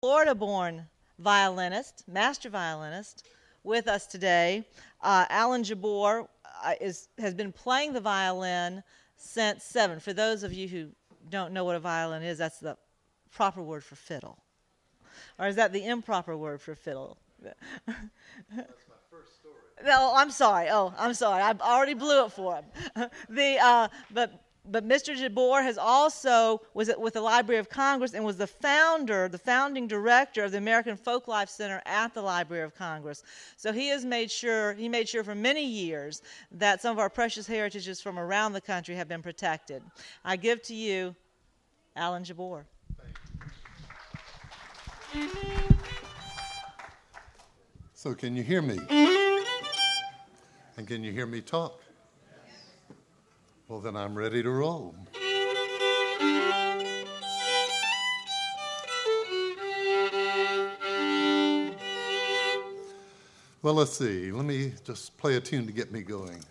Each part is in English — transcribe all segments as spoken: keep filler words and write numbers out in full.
Florida-born violinist, master violinist, with us today. Uh, Alan Jabbour uh, is, has been playing the violin since seven. For those of you who don't know what a violin is, that's the proper word for fiddle. Or is that the improper word for fiddle? That's my first story. No, I'm sorry. Oh, I'm sorry. I already blew it for him. the uh, but but Mister Jabbour has also was with the Library of Congress and was the founder, the founding director of the American Folklife Center at the Library of Congress. So he has made sure he made sure for many years that some of our precious heritages from around the country have been protected. I give to you, Alan Jabbour. So can you hear me? And can you hear me talk? Well, then I'm ready to roll. Well, let's see. Let me just play a tune to get me going.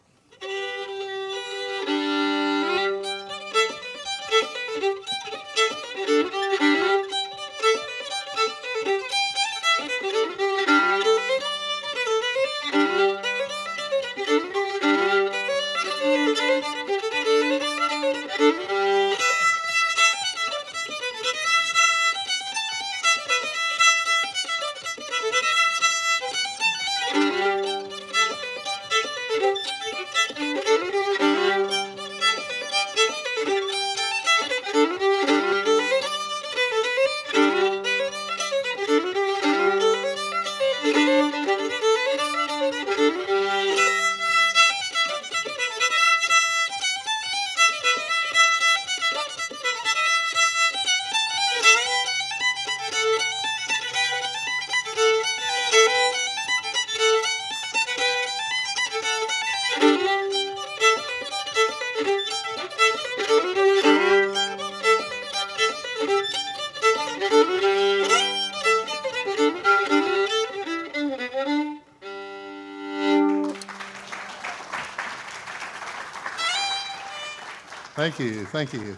Thank you, thank you.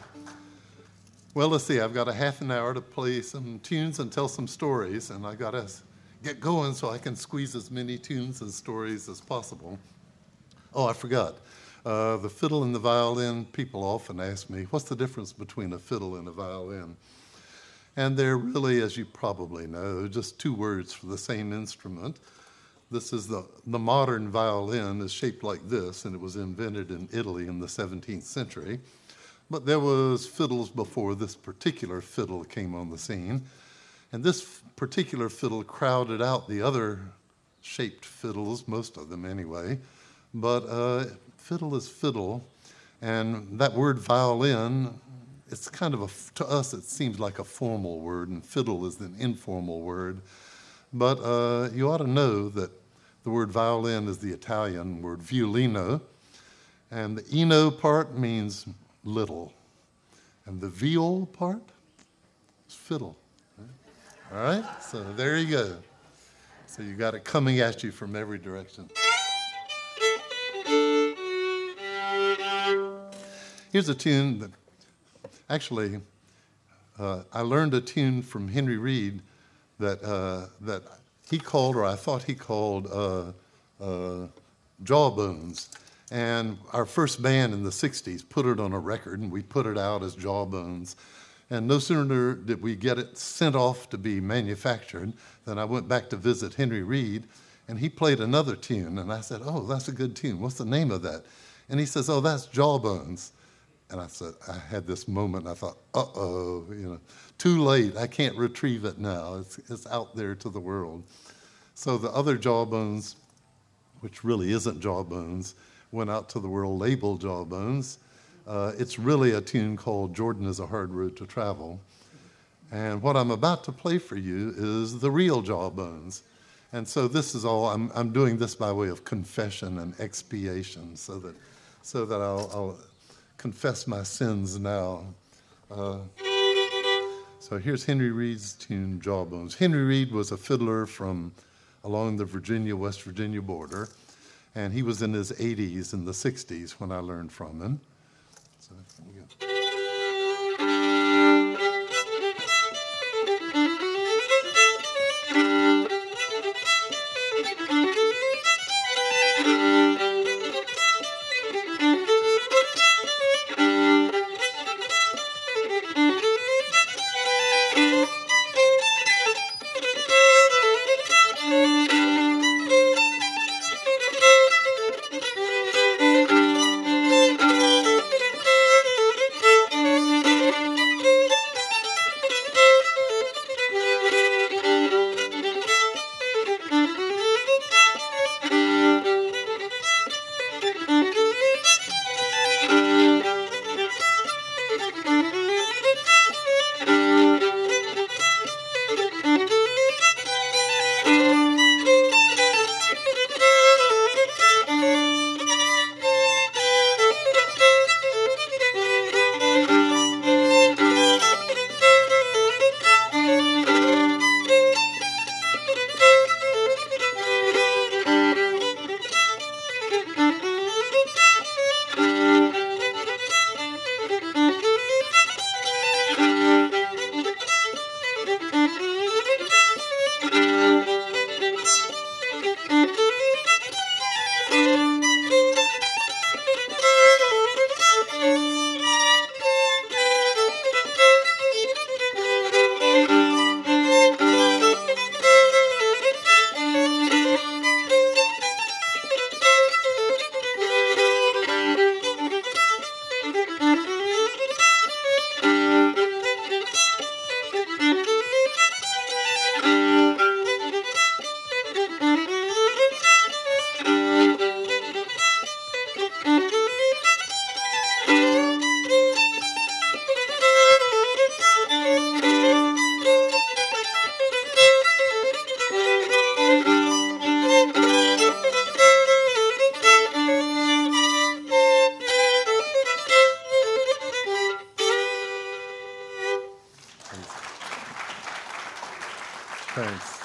Well, let's see, I've got a half an hour to play some tunes and tell some stories, and I got to get going so I can squeeze as many tunes and stories as possible. Oh, I forgot. Uh, the fiddle and the violin, people often ask me, what's the difference between a fiddle and a violin? And they're really, as you probably know, just two words for the same instrument. This is the, the modern violin is shaped like this, and it was invented in Italy in the seventeenth century. But there was fiddles before this particular fiddle came on the scene. And this f- particular fiddle crowded out the other shaped fiddles, most of them anyway. But uh, fiddle is fiddle, and that word violin, it's kind of a, to us it seems like a formal word, and fiddle is an informal word. But uh, you ought to know that the word violin is the Italian word violino, and the ino part means little, and the viol part is fiddle. All right, so there you go. So you got it coming at you from every direction. Here's a tune that actually uh, I learned a tune from Henry Reed that uh, that he called, or I thought he called, uh, uh, Jawbones. And our first band in the sixties put it on a record, and we put it out as Jawbones. And no sooner did we get it sent off to be manufactured than I went back to visit Henry Reed, and he played another tune. And I said, oh, that's a good tune. What's the name of that? And he says, oh, that's Jawbones. And I said, I had this moment, and I thought, uh-oh, you know, too late. I can't retrieve it now. It's, it's out there to the world. So the other Jawbones, which really isn't Jawbones, went out to the world labeled Jawbones. Uh, it's really a tune called Jordan is a Hard Road to Travel. And what I'm about to play for you is the real Jawbones. And so this is all, I'm, I'm doing this by way of confession and expiation so that, so that I'll, I'll confess my sins now. Uh, so here's Henry Reed's tune, Jawbones. Henry Reed was a fiddler from along the Virginia-West Virginia border, and he was in his eighties and the sixties when I learned from him. So, here we go. Thanks.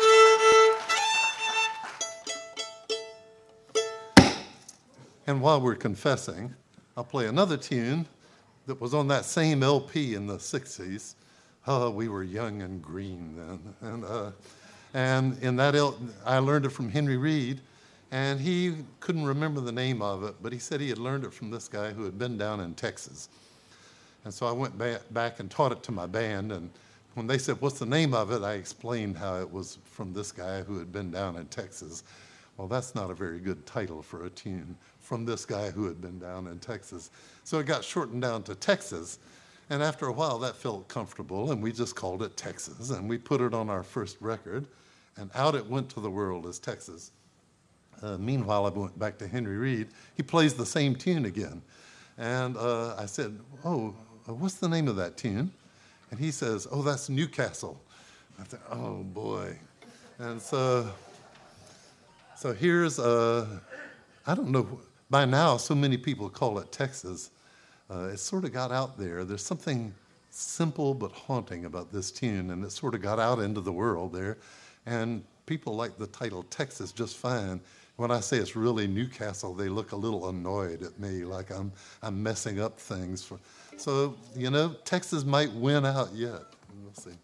And while we're confessing, I'll play another tune that was on that same L P in the sixties. Oh, we were young and green then. And, uh, and in that, L- I learned it from Henry Reed, and he couldn't remember the name of it, but he said he had learned it from this guy who had been down in Texas. And so I went ba- back and taught it to my band, and when they said, what's the name of it, I explained how it was from this guy who had been down in Texas. Well, that's not a very good title for a tune, from this guy who had been down in Texas. So it got shortened down to Texas, and after a while that felt comfortable, and we just called it Texas, and we put it on our first record, and out it went to the world as Texas. Uh, meanwhile, I went back to Henry Reed. He plays the same tune again. And uh, I said, oh, uh, what's the name of that tune? And he says, oh, that's Newcastle. I thought, oh, boy. And so, so here's, uh, I don't know, by now so many people call it Texas. Uh, it sort of got out there. There's something simple but haunting about this tune, and it sort of got out into the world there. And people like the title Texas just fine. When I say it's really Newcastle, they look a little annoyed at me, like I'm I'm messing up things. For, so, you know, Texas might win out yet. We'll see.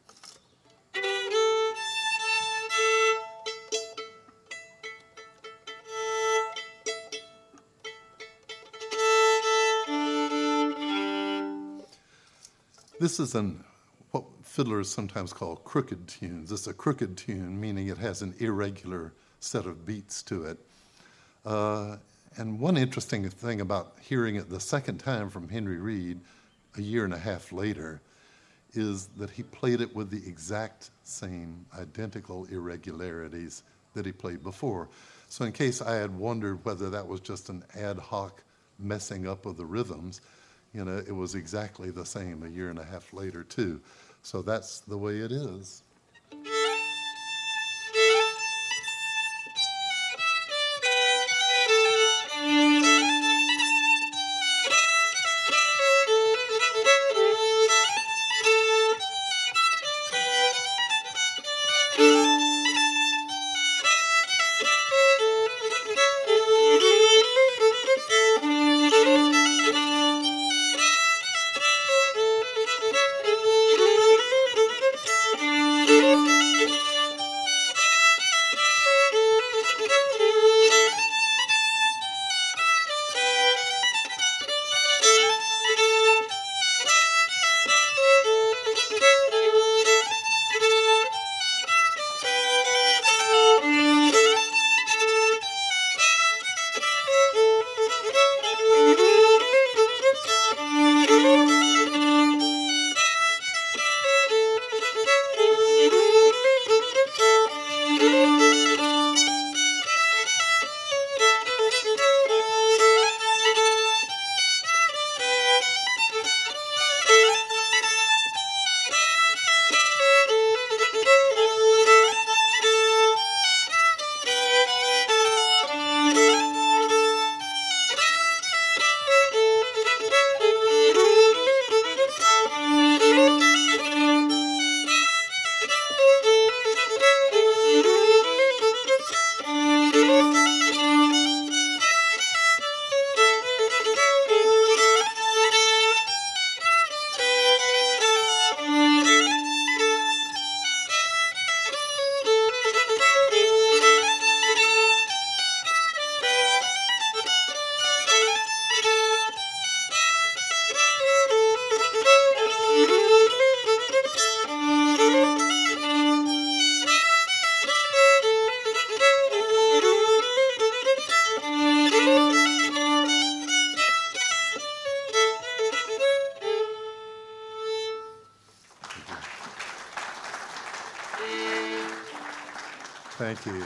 This is an what fiddlers sometimes call crooked tunes. It's a crooked tune, meaning it has an irregular set of beats to it. Uh, and one interesting thing about hearing it the second time from Henry Reed, a year and a half later, is that he played it with the exact same identical irregularities that he played before. So in case I had wondered whether that was just an ad hoc messing up of the rhythms, you know, it was exactly the same a year and a half later, too. So that's the way it is. Thank you.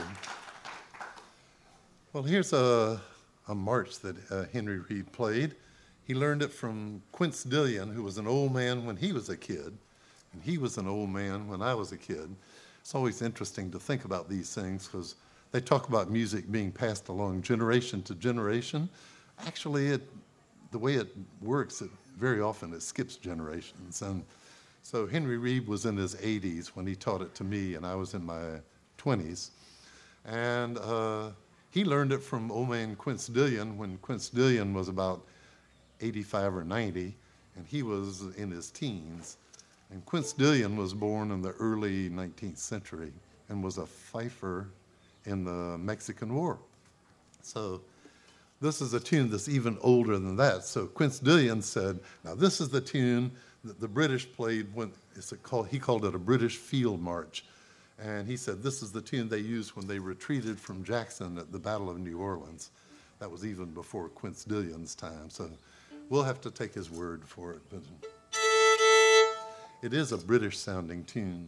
Well, here's a, a march that uh, Henry Reed played. He learned it from Quince Dillion, who was an old man when he was a kid, and he was an old man when I was a kid. It's always interesting to think about these things because they talk about music being passed along generation to generation. Actually, it, the way it works, it, very often it skips generations. And So Henry Reed was in his eighties when he taught it to me, and I was in my twenties. And uh, he learned it from old man Quince Dillion when Quince Dillion was about eighty-five or ninety, and he was in his teens. And Quince Dillion was born in the early nineteenth century and was a fifer in the Mexican War. So this is a tune that's even older than that. So Quince Dillion said, now this is the tune that the British played when, it's a call, he called it a British field march. And he said this is the tune they used when they retreated from Jackson at the Battle of New Orleans. That was even before Quince Dillion's time. So we'll have to take his word for it. But it is a British sounding tune.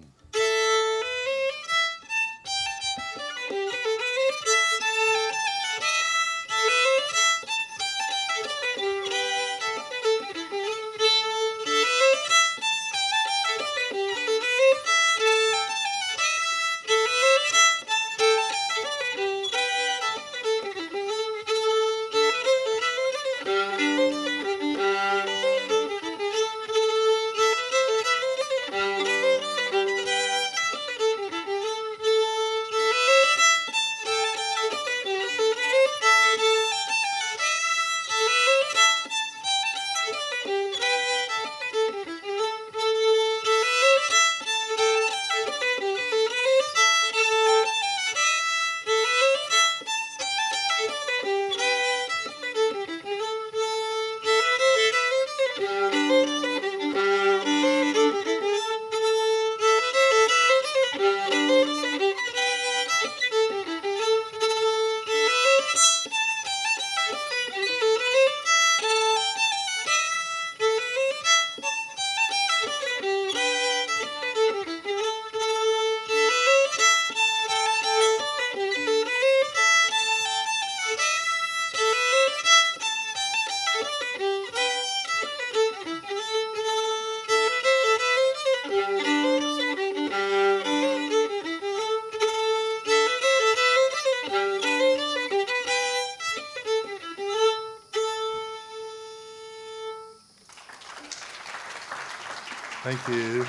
Thank you.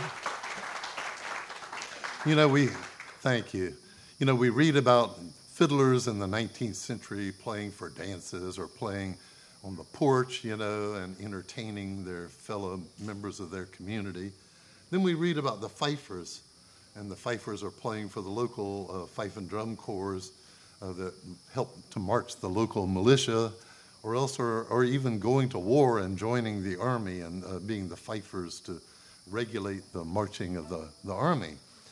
You know, we, thank you. You know, we read about fiddlers in the nineteenth century playing for dances or playing on the porch, you know, and entertaining their fellow members of their community. Then we read about the fifers, and the fifers are playing for the local uh, fife and drum corps uh, that help to march the local militia, or else or, or even going to war and joining the army and uh, being the fifers to regulate the marching of the, the army.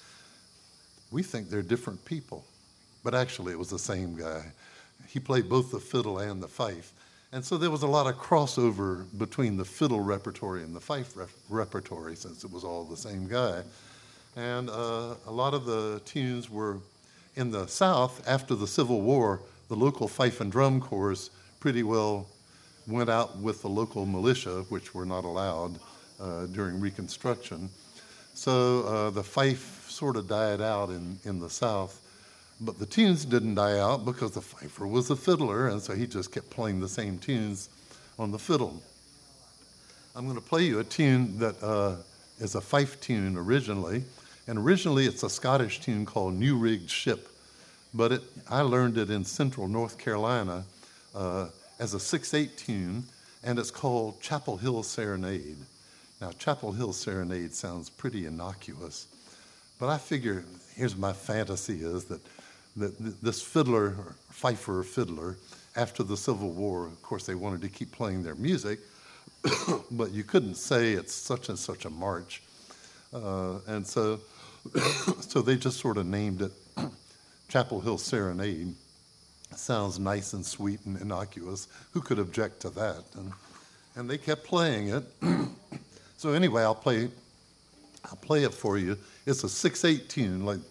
We think they're different people, but actually it was the same guy. He played both the fiddle and the fife. And so there was a lot of crossover between the fiddle repertory and the fife rep- repertory, since it was all the same guy. And uh, a lot of the tunes were in the South. After the Civil War, the local fife and drum corps pretty well went out with the local militia, which were not allowed uh, during Reconstruction. So uh, the fife sort of died out in, in the South. But the tunes didn't die out because the fifer was a fiddler, and so he just kept playing the same tunes on the fiddle. I'm going to play you a tune that uh, is a fife tune originally, and originally it's a Scottish tune called New Rigged Ship, but it, I learned it in central North Carolina uh, as a six eight tune, and it's called Chapel Hill Serenade. Now, Chapel Hill Serenade sounds pretty innocuous, but I figure, here's my fantasy is that that this fiddler, or fifer or fiddler, after the Civil War, of course, they wanted to keep playing their music, but you couldn't say it's such and such a march. Uh, and so so they just sort of named it Chapel Hill Serenade. It sounds nice and sweet and innocuous. Who could object to that? And, and they kept playing it. So anyway, I'll play, I'll play it for you. It's a six eight tune, like...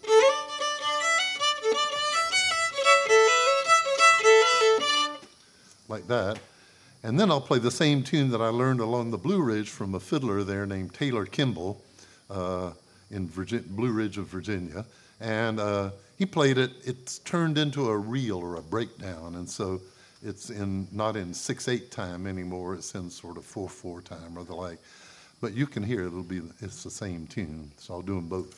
like that. And then I'll play the same tune that I learned along the Blue Ridge from a fiddler there named Taylor Kimball uh, in Virginia, Blue Ridge of Virginia. And uh, he played it. It's turned into a reel or a breakdown. And so it's in not in six eight time anymore. It's in sort of four four time or the like. but you can hear it'll be, it's the same tune, so I'll do them both.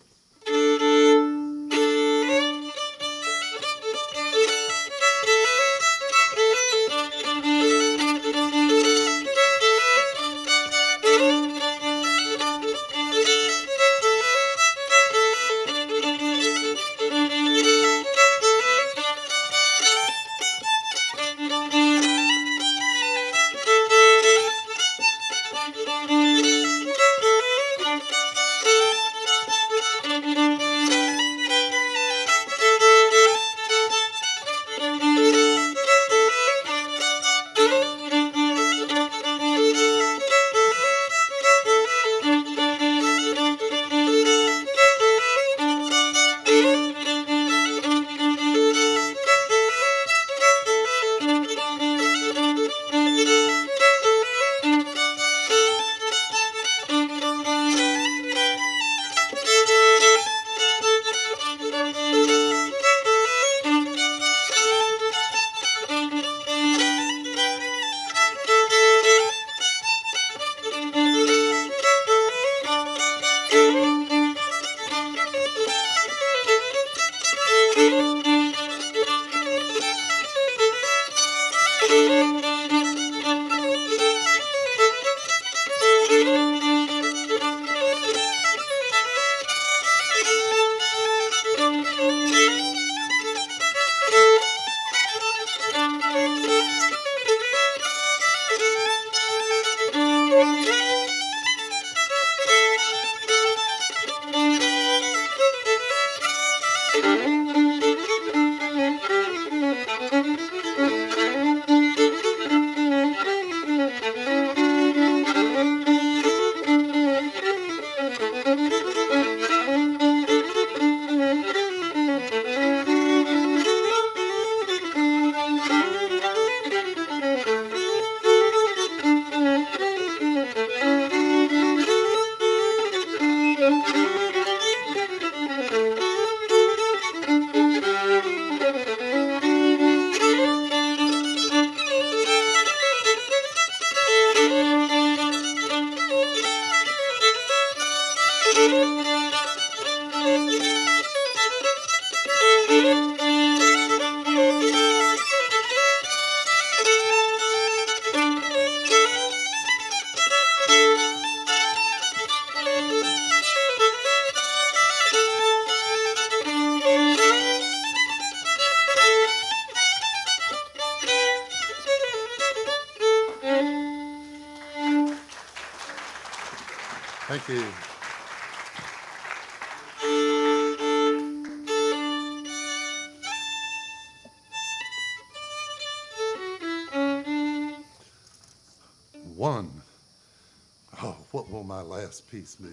Thank you. One. Oh, what will my last piece be?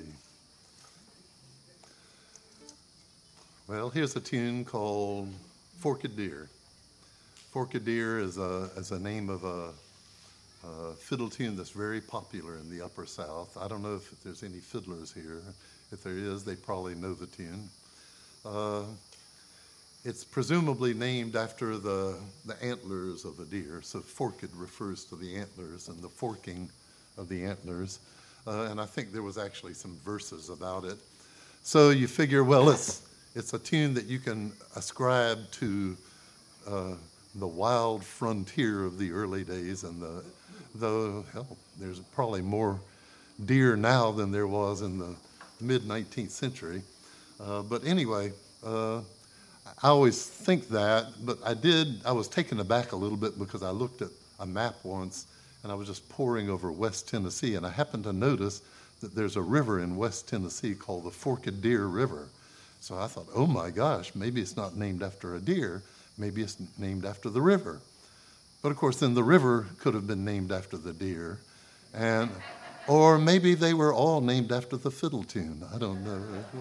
Well, here's a tune called Forked Deer. Forked Deer is a, is a name of a, a fiddle tune that's very popular in the Upper South. I don't know if there's any fiddlers here. If there is, they probably know the tune. Uh, it's presumably named after the, the antlers of a deer. So forked refers to the antlers and the forking of the antlers. Uh, and I think there was actually some verses about it. So you figure, well, it's it's a tune that you can ascribe to uh, the wild frontier of the early days, and the though hell, there's probably more deer now than there was in the mid nineteenth century. Uh, but anyway, uh, I always think that, but I did, I was taken aback a little bit because I looked at a map once and I was just poring over West Tennessee, and I happened to notice that there's a river in West Tennessee called the Forked Deer River. So I thought, oh my gosh, maybe it's not named after a deer, maybe it's named after the river. But of course, then the river could have been named after the deer, and or maybe they were all named after the fiddle tune. I don't know.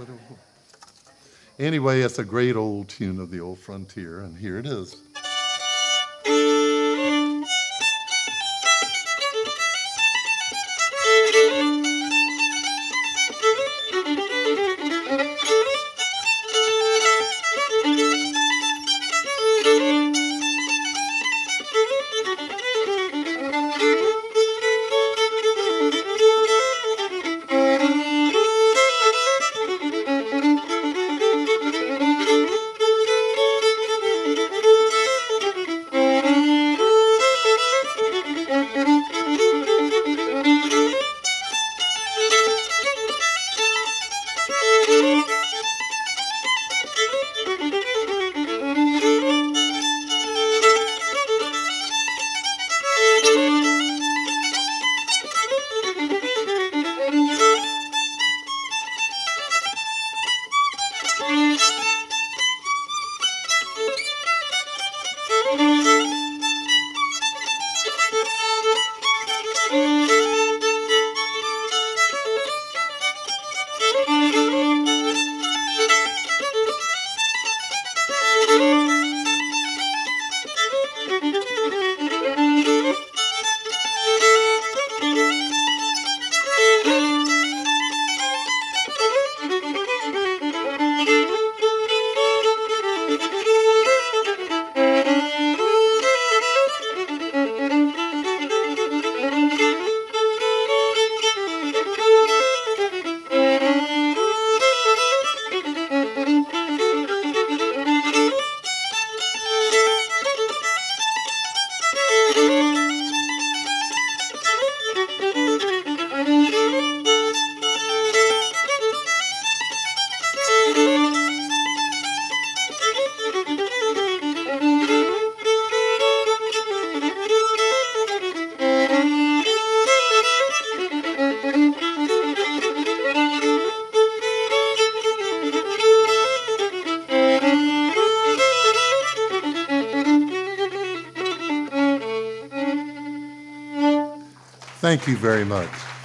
Anyway, it's a great old tune of the old frontier, and here it is. Thank you very much.